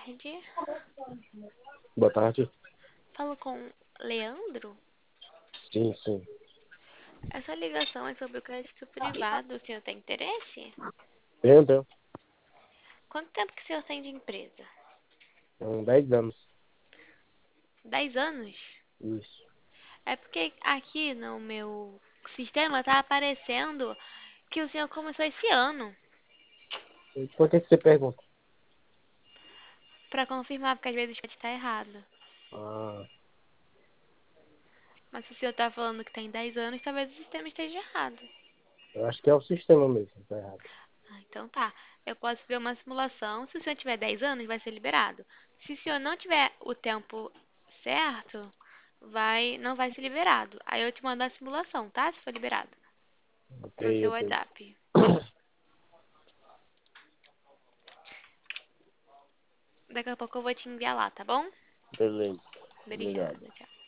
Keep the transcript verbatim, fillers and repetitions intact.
tarde. Boa tarde. Falo com Leandro. Sim, sim. Essa ligação é sobre o crédito privado. O senhor tem interesse? Tenho, tenho. Quanto tempo que o senhor tem de empresa? Tem dez anos. Dez anos? Isso. É porque aqui no meu sistema tá aparecendo que o senhor começou esse ano. E por que que você pergunta? Pra confirmar, porque às vezes pode estar errado. Ah, Mas se o senhor tá falando que tem dez anos, talvez o sistema esteja errado. eu acho que é o sistema mesmo, tá errado. Ah, então tá. Eu posso ver uma simulação. Se o senhor tiver dez anos, vai ser liberado. Se o senhor não tiver o tempo certo, vai, não vai ser liberado. Aí eu te mando a simulação, tá? Se for liberado. Ok, Pro seu ok. WhatsApp. Daqui a pouco eu vou te enviar lá, tá bom? Beleza. Obrigado. Obrigada, tchau.